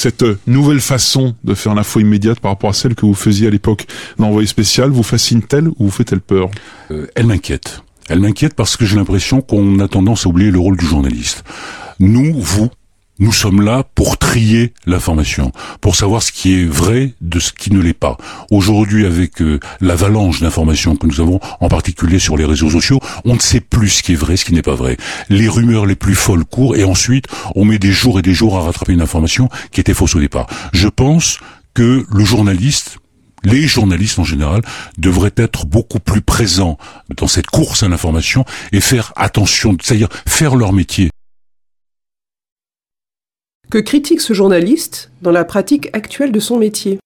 cette nouvelle façon de faire l'info immédiate par rapport à celle que vous faisiez à l'époque d'Envoyé spécial, vous fascine-t-elle ou vous fait-elle peur? Elle m'inquiète. Elle m'inquiète parce que j'ai l'impression qu'on a tendance à oublier le rôle du journaliste. Nous sommes là pour trier l'information, pour savoir ce qui est vrai de ce qui ne l'est pas. Aujourd'hui, avec l'avalanche d'informations que nous avons, en particulier sur les réseaux sociaux, on ne sait plus ce qui est vrai, ce qui n'est pas vrai. Les rumeurs les plus folles courent et ensuite, on met des jours et des jours à rattraper une information qui était fausse au départ. Je pense que les journalistes en général devraient être beaucoup plus présents dans cette course à l'information et faire attention, c'est-à-dire faire leur métier. Que critique ce journaliste dans la pratique actuelle de son métier?